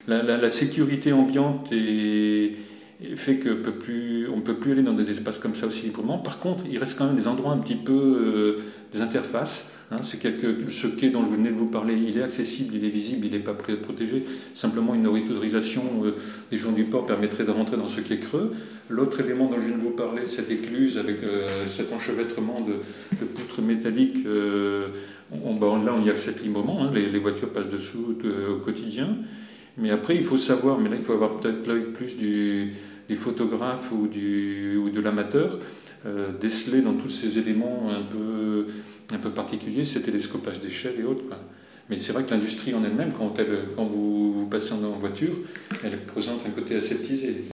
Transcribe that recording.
La sécurité ambiante fait qu'on ne peut plus aller dans des espaces comme ça aussi librement. Par contre, il reste quand même des endroits un petit peu, des interfaces. Ce quai dont je venais de vous parler, il est accessible, il est visible, il n'est pas protégé. Simplement, une autorisation des gens du port permettrait de rentrer dans ce quai creux. L'autre élément dont je viens de vous parler, cette écluse avec cet enchevêtrement de poutres métalliques, là on y accède librement, les voitures passent dessous au quotidien. Mais après, il faut savoir, mais là il faut avoir peut-être l'œil plus du photographe ou de l'amateur, déceler dans tous ces éléments un peu particuliers, ces télescopages d'échelle et autres, quoi. Mais c'est vrai que l'industrie en elle-même, quand vous passez en voiture, elle présente un côté aseptisé.